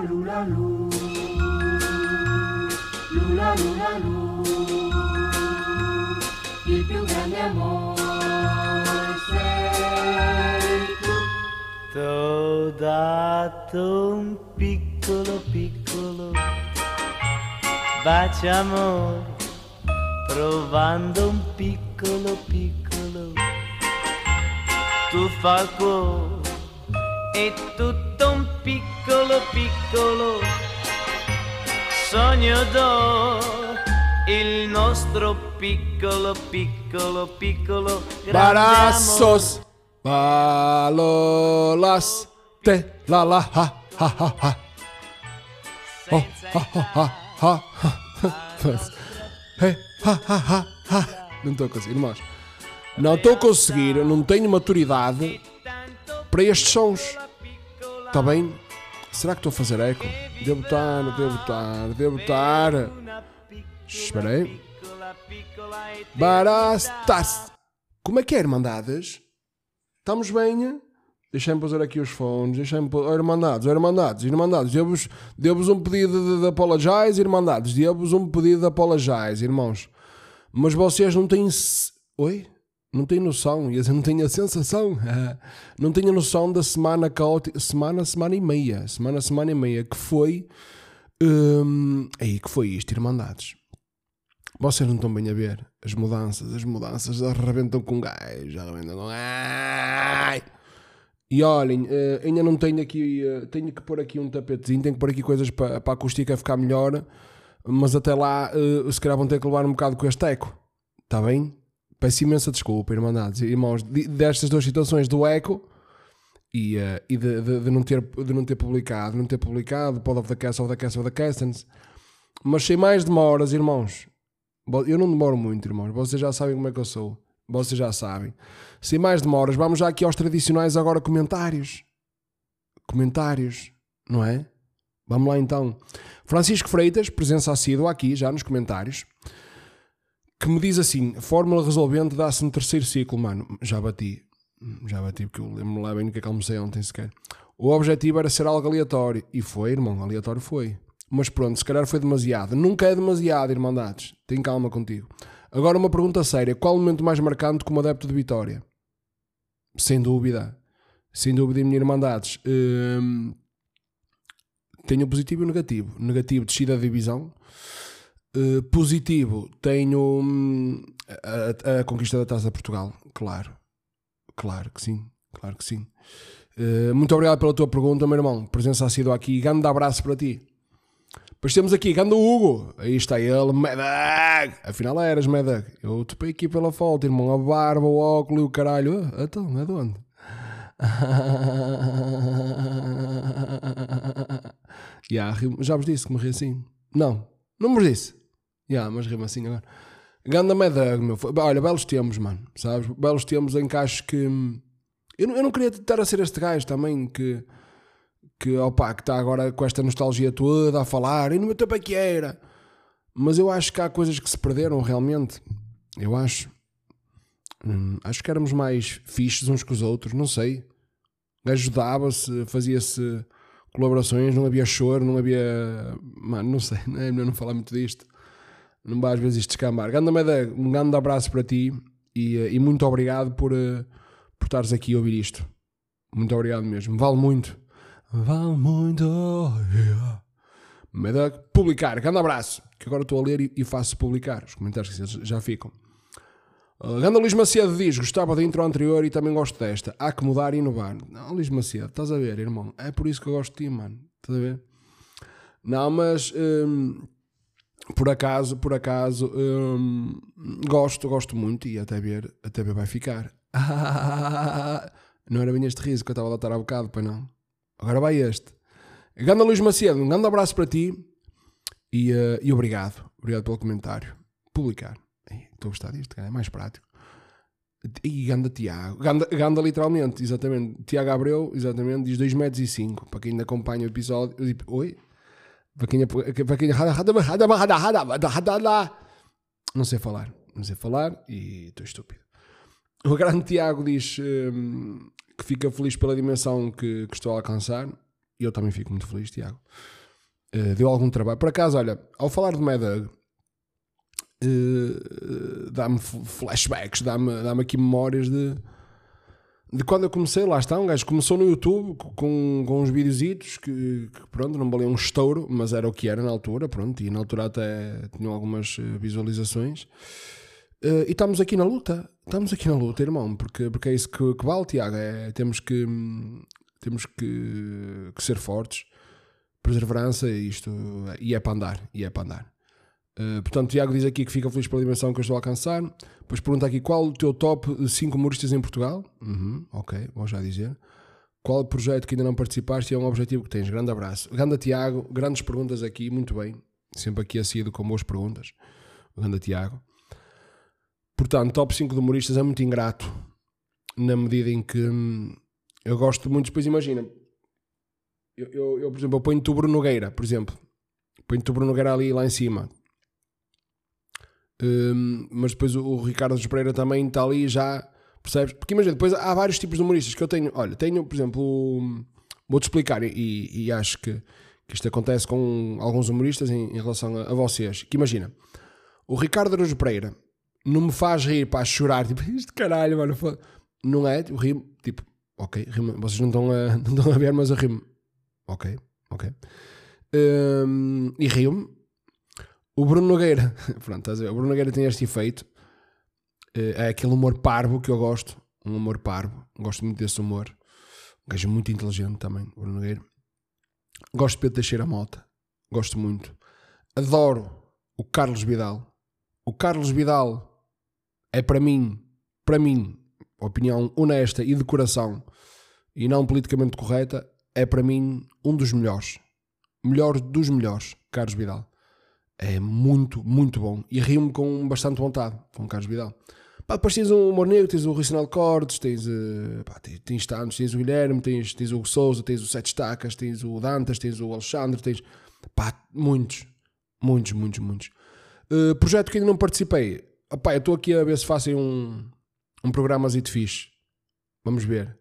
lula, lu. Lula, lula, lu. Il più grande amore sei tu. T'ho dato un piccolo bacio amore, provando un piccolo tuffo al cuore, e tutto un piccolo sogno d'oro, il nostro piccolo grande Baraços, balolas, te la la ha ha ha ha. Oh, ha ha ha ha ha. Hey, ha ha ha ha. Não estou a conseguir, irmãos. Não estou a conseguir, não tenho maturidade para estes sons. Está bem? Será que estou a fazer eco? Devo estar. Espera aí. Barastas. Como é que é, irmandades? Estamos bem? Deixem-me pôr aqui os fones. Irmandades. Devo-vos um pedido de apologize, irmandades. Devo-vos um pedido de apologize, irmãos. Mas vocês não têm... Oi? Não têm noção. Não têm a sensação. Não têm a noção da semana caótica. Semana e meia. Que foi... que foi isto, irmandades. Vocês não estão bem a ver. As mudanças arrebentam com gás. E olhem, ainda não tenho aqui... tenho que pôr aqui um tapetezinho. Tenho que pôr aqui coisas para a acústica ficar melhor. Mas até lá, se calhar vão ter que levar um bocado com este eco. Está bem? Peço imensa desculpa, irmãos. Irmãos, destas duas situações do eco e de não ter publicado Pod of the Castans. Mas sem mais demoras, irmãos. Eu não demoro muito, irmãos. Vocês já sabem como é que eu sou. Vocês já sabem. Sem mais demoras, vamos já aqui aos tradicionais agora comentários. Não é? Vamos lá então. Francisco Freitas, presença assídua aqui já nos comentários, que me diz assim: fórmula resolvente dá-se no terceiro ciclo, mano. Já bati porque eu lembro-me lá bem do que é que almocei ontem sequer. O objetivo era ser algo aleatório. E foi, irmão, aleatório foi. Mas pronto, se calhar foi demasiado. Nunca é demasiado, irmandades. Tem calma contigo. Agora uma pergunta séria. Qual o momento mais marcante como adepto de Vitória? Sem dúvida, minha irmandades. Tenho positivo e negativo. Negativo, descida da divisão. Positivo, tenho a conquista da Taça de Portugal. Claro que sim. Muito obrigado pela tua pergunta, meu irmão. Presença assídua aqui. Grande abraço para ti. Depois temos aqui, grande Hugo. Aí está ele, Medag. Afinal eras, Medag. Eu topei aqui pela foto, irmão. A barba, o óculos e o caralho. Então, é de onde? Já vos disse que me ri assim. Não vos disse. Mas rimo assim agora. Ganda Medag, meu. Olha, belos tempos, mano. Sabes? Belos tempos em que acho que... Eu não queria estar a ser este gajo também que está agora com esta nostalgia toda a falar. E no meu tempo é que era. Mas eu acho que há coisas que se perderam realmente. Eu acho. Acho que éramos mais fixes uns com os outros. Não sei. Ajudava-se, fazia-se colaborações, não havia choro, não havia... Mano, não sei, não é melhor não falar muito disto. Não vai às vezes isto descambar. Um grande abraço para ti e muito obrigado por estares aqui a ouvir isto. Muito obrigado mesmo. Vale muito. Yeah. Medag, publicar. Grande abraço. Que agora estou a ler e faço publicar. Os comentários que já ficam. Ganda Luís Macedo diz: gostava da intro anterior e também gosto desta. Há que mudar e inovar. Não, Luís Macedo, estás a ver, irmão? É por isso que eu gosto de ti, mano. Estás a ver? Não, mas por acaso gosto muito e até ver vai ficar. Não era bem este riso que eu estava a dar há bocado, pois não. Agora vai este. Ganda Luís Macedo, um grande abraço para ti e obrigado pelo comentário. Publicar. Estou a gostar disto, é mais prático. E ganda Tiago. Ganda literalmente, exatamente. Tiago Abreu, exatamente, diz 2,5 metros. Para quem ainda acompanha o episódio. Oi? Para quem não sei falar e estou estúpido. O grande Tiago diz que fica feliz pela dimensão que estou a alcançar. E eu também fico muito feliz, Tiago. Deu algum trabalho. Por acaso, olha, ao falar de Mad Hug, dá-me flashbacks, dá-me aqui memórias de quando eu comecei. Lá está, um gajo começou no YouTube com uns videozitos que pronto, não valiam um estouro, mas era o que era na altura, pronto, e na altura até tinham algumas visualizações. E estamos aqui na luta, irmão, porque é isso que vale, Tiago. Temos que ser fortes, perseverança, e é para andar. Portanto, Tiago diz aqui que fica feliz pela dimensão que eu estou a alcançar. Depois pergunta aqui qual o teu top 5 humoristas em Portugal. Ok, vou já dizer. Qual projeto que ainda não participaste e é um objetivo que tens? Grande abraço. Grande Tiago, grandes perguntas aqui, muito bem. Sempre aqui assíduo com boas perguntas. Grande Tiago. Portanto, top 5 de humoristas é muito ingrato, na medida em que eu gosto muito. Depois imagina, eu por exemplo, eu ponho-te o Bruno Nogueira, por exemplo. Ponho-te o Bruno Nogueira ali lá em cima. Mas depois o Ricardo Pereira também está ali já, percebes? Porque imagina, depois há vários tipos de humoristas que eu tenho. Olha, tenho, por exemplo, vou-te explicar, e acho que isto acontece com alguns humoristas em relação a vocês. Que imagina, o Ricardo Araújo Pereira não me faz rir para chorar, tipo, isto caralho, mano, não é? Eu rio, tipo, ok, rimo, vocês não estão a ver, mas eu rimo, ok. E rio-me. O Bruno Nogueira, pronto, estás a ver? O Bruno Nogueira tem este efeito, é aquele humor parvo que eu gosto, um humor parvo, gosto muito desse humor, um gajo muito inteligente também, o Bruno Nogueira. Gosto de Pedro Teixeira Mota, gosto muito. Adoro o Carlos Vidal. O Carlos Vidal é para mim, opinião honesta e de coração e não politicamente correta, é para mim um dos melhores dos melhores, Carlos Vidal. É muito, muito bom. E rio-me com bastante vontade com o Carlos Vidal. Depois tens o Humor Negro, tens o Ricinal Cortes, tens tantos, tens o Guilherme, tens o Hugo Souza, tens o Sete Estacas, tens o Dantas, tens o Alexandre, tens muitos. Projeto que ainda não participei. Eu estou aqui a ver se faço um programazinho de fixe. Vamos ver.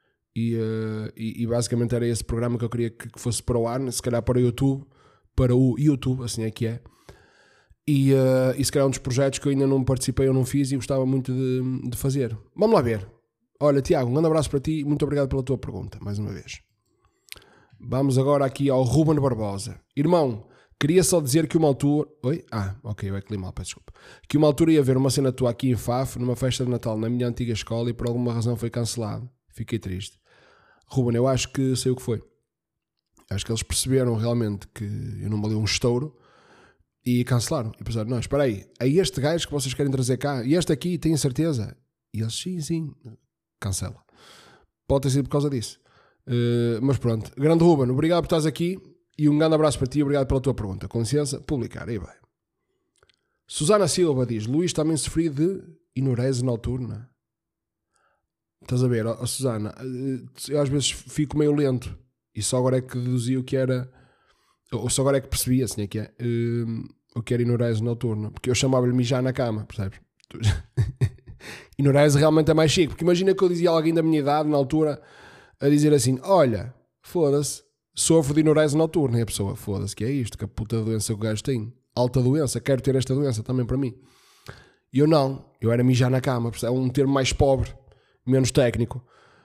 E basicamente era esse programa que eu queria que fosse para o ar, se calhar para o YouTube, assim é que é. E se calhar é um dos projetos que eu ainda não participei ou não fiz e gostava muito de fazer. Vamos lá ver. Olha, Tiago, um grande abraço para ti e muito obrigado pela tua pergunta, mais uma vez. Vamos agora aqui ao Ruben Barbosa. Irmão, queria só dizer que uma altura... Oi? Ok, eu é que li mal, peço desculpa. Que uma altura ia ver uma cena tua aqui em Faf, numa festa de Natal na minha antiga escola e por alguma razão foi cancelado. Fiquei triste. Ruben, eu acho que sei o que foi. Acho que eles perceberam realmente que eu não valia um estouro e cancelaram. E pensaram, não, espera aí, é este gajo que vocês querem trazer cá? E este aqui, tenho certeza? E eles, sim, cancela. Pode ter sido por causa disso. Mas pronto. Grande Ruben, obrigado por estás aqui e um grande abraço para ti, obrigado pela tua pergunta. Com licença, publicar, aí vai. Susana Silva diz, Luís também sofri de enurese noturna. Estás a ver, Susana, eu às vezes fico meio lento e só agora é que deduzi o que era, ou só agora é que percebi assim é que é, o que era enurese noturna, porque eu chamava-lhe mijar na cama, percebes? Enurese realmente é mais chique, porque imagina que eu dizia a alguém da minha idade na altura a dizer assim, olha, foda-se, sofro de enurese noturna, e a pessoa, foda-se, que é isto, que a puta doença que o gajo tem, alta doença, quero ter esta doença também para mim. E eu não, eu era mijar na cama, é um termo mais pobre, menos técnico.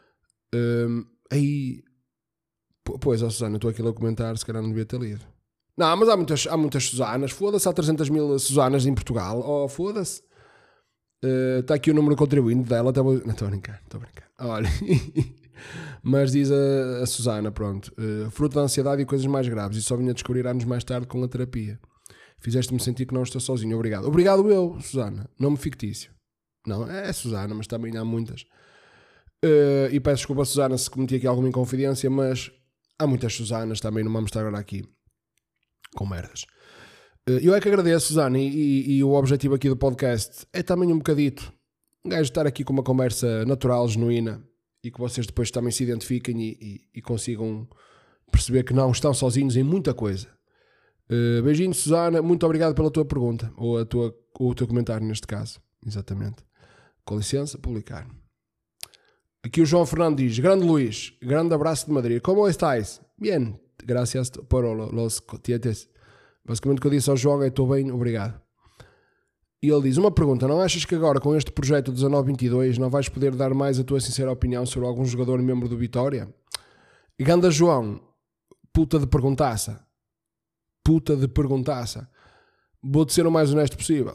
Aí, pois, Susana, estou aqui a comentar, se calhar não devia ter lido. Não, mas há muitas Susanas, foda-se, há 300.000 Susanas em Portugal, foda-se. Está aqui o número contribuinte dela, não estou a brincar. Olha, mas diz a Susana, pronto, fruto da ansiedade e coisas mais graves, e só vim a descobrir anos mais tarde com a terapia. Fizeste-me sentir que não estou sozinho, obrigado. Obrigado eu, Susana, nome fictício. Não, é Susana, mas também há muitas. E peço desculpa, Susana, se cometi aqui alguma inconfidência, mas há muitas Susanas também, não vamos estar agora aqui com merdas. Eu é que agradeço, Susana, e o objetivo aqui do podcast é também um bocadito um gajo estar aqui com uma conversa natural, genuína, e que vocês depois também se identifiquem e consigam perceber que não estão sozinhos em muita coisa. Beijinho, Susana, muito obrigado pela tua pergunta, ou o teu comentário neste caso, exatamente. Com licença, publicar. Aqui o João Fernando diz: grande Luís, grande abraço de Madrid. Como estás? Bien, gracias por los tietes. Basicamente o que eu disse ao João é: estou bem, obrigado. E ele diz: uma pergunta, não achas que agora com este projeto 1922 não vais poder dar mais a tua sincera opinião sobre algum jogador membro do Vitória? E ganda João, puta de perguntaça. Vou-te ser o mais honesto possível.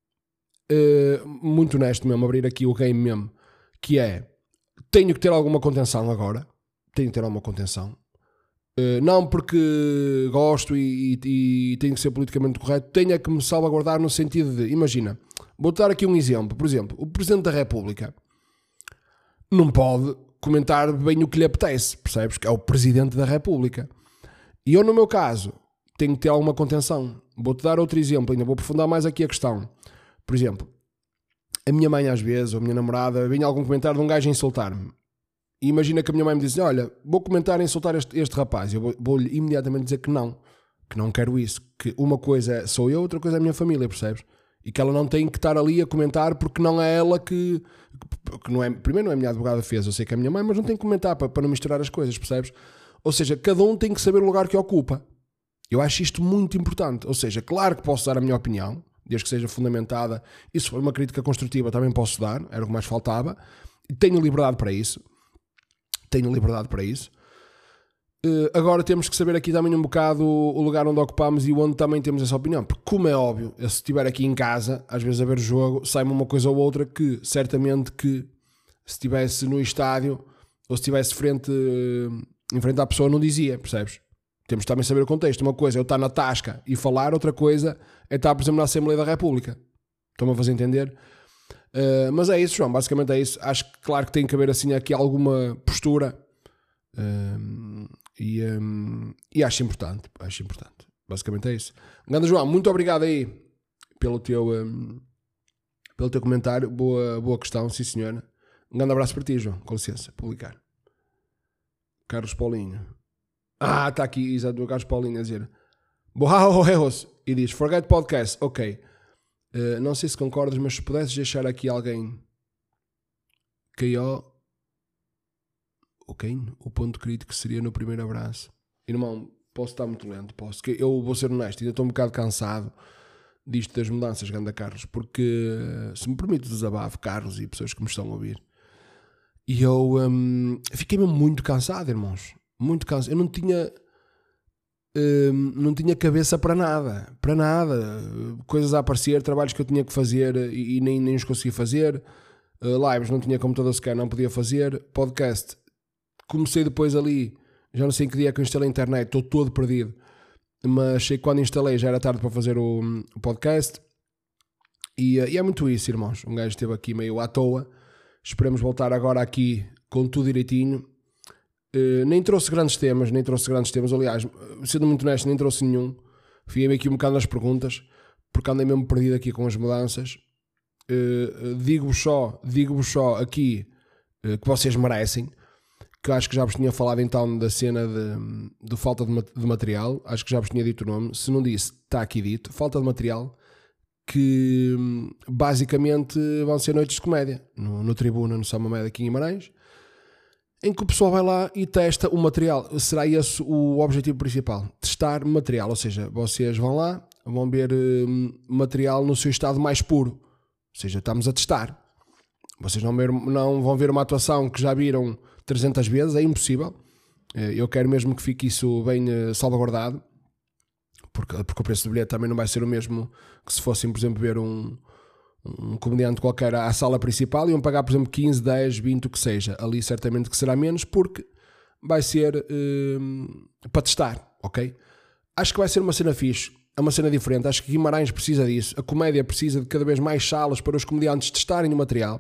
Muito honesto mesmo, abrir aqui o game mesmo, que é: tenho que ter alguma contenção agora. Tenho que ter alguma contenção. Não porque gosto e tenho que ser politicamente correto, tenho que me salvaguardar no sentido de, imagina, vou-te dar aqui um exemplo. Por exemplo, o Presidente da República não pode comentar bem o que lhe apetece, percebes? Que é o Presidente da República. E eu, no meu caso, tenho que ter alguma contenção. Vou-te dar outro exemplo, ainda vou aprofundar mais aqui a questão. Por exemplo, a minha mãe às vezes, ou a minha namorada, vem algum comentário de um gajo a insultar-me. E imagina que a minha mãe me diz: olha, vou comentar a insultar este rapaz. Eu vou-lhe imediatamente dizer que não quero isso. Que uma coisa sou eu, outra coisa é a minha família, percebes? E que ela não tem que estar ali a comentar porque não é ela que não é, primeiro não é a minha advogada fez, eu sei que é a minha mãe, mas não tem que comentar para não misturar as coisas, percebes? Ou seja, cada um tem que saber o lugar que ocupa. Eu acho isto muito importante. Ou seja, claro que posso dar a minha opinião, desde que seja fundamentada, e se for uma crítica construtiva também posso dar, era o que mais faltava, e tenho liberdade para isso. Agora temos que saber aqui também um bocado o lugar onde ocupamos e onde também temos essa opinião, porque como é óbvio, eu, se estiver aqui em casa, às vezes a ver o jogo, sai-me uma coisa ou outra que certamente que se estivesse no estádio ou se estivesse em frente à pessoa não dizia, percebes? Temos também de saber o contexto. Uma coisa é eu estar na tasca e falar, outra coisa é estar, por exemplo, na Assembleia da República. Estão-me a fazer entender? Mas é isso, João, basicamente é isso. Acho que claro que tem que haver assim aqui alguma postura e acho importante. Basicamente é isso. Grande João, muito obrigado aí pelo teu comentário. Boa questão, sim senhora. Um grande abraço para ti, João. Com licença, publicar. Carlos Paulinho. Está aqui, exato, o Carlos Paulinho a dizer Borrarros e diz: forget podcast, ok. Não sei se concordas, mas se pudesses deixar aqui alguém o ponto crítico seria no primeiro abraço. Irmão, posso estar muito lento, posso. Que eu vou ser honesto, ainda estou um bocado cansado disto das mudanças, ganda Carlos, porque se me permite desabafo, Carlos e pessoas que me estão a ouvir, e eu fiquei mesmo muito cansado, irmãos, muito cansado. Eu não tinha cabeça para nada, coisas a aparecer, trabalhos que eu tinha que fazer e nem os consegui fazer, lives não tinha computador sequer, não podia fazer, podcast, comecei depois ali, já não sei em que dia que eu instalei a internet, estou todo perdido, mas sei que quando instalei já era tarde para fazer o podcast, e é muito isso, irmãos, um gajo esteve aqui meio à toa, esperemos voltar agora aqui com tudo direitinho. Nem trouxe grandes temas, aliás, sendo muito honesto, nem trouxe nenhum. Fiquei aqui um bocado nas perguntas, porque andei mesmo perdido aqui com as mudanças. Digo-vos só aqui que vocês merecem, que acho que já vos tinha falado então da cena de falta de material, acho que já vos tinha dito o nome, se não disse, está aqui dito, falta de material, que basicamente vão ser noites de comédia, no Tribuna, no São Mamede aqui em Guimarães, em que o pessoal vai lá e testa o material. Será esse o objetivo principal, testar material, ou seja, vocês vão lá, vão ver material no seu estado mais puro, ou seja, estamos a testar. Vocês não vão ver uma atuação que já viram 300 vezes, é impossível. Eu quero mesmo que fique isso bem salvaguardado, porque o preço do bilhete também não vai ser o mesmo que se fossem, por exemplo, ver um comediante qualquer à sala principal, iam pagar, por exemplo, 15, 10, 20, o que seja. Ali certamente que será menos, porque vai ser para testar, ok? Acho que vai ser uma cena fixe, é uma cena diferente. Acho que Guimarães precisa disso, a comédia precisa de cada vez mais salas para os comediantes testarem o material.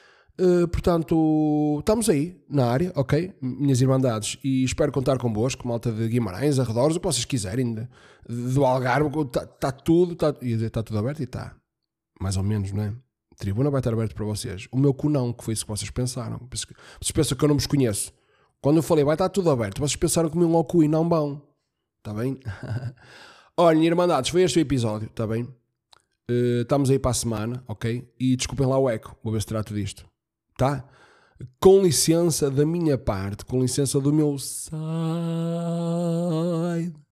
Portanto, estamos aí na área, ok? Minhas irmandades, e espero contar convosco, malta de Guimarães, arredores, o que vocês quiserem, do Algarve, está tudo aberto, e está. Mais ou menos, não é? A tribuna vai estar aberta para vocês. O meu cu não, que foi isso que vocês pensaram. Vocês pensam que eu não vos conheço. Quando eu falei, vai estar tudo aberto, vocês pensaram que o meu ao cu e não vão. Está bem? Olhem, irmandades, foi este o episódio, está bem? Estamos aí para a semana, ok? E desculpem lá o eco, vou ver se trato disto. Tá? com licença da minha parte, com licença do meu side,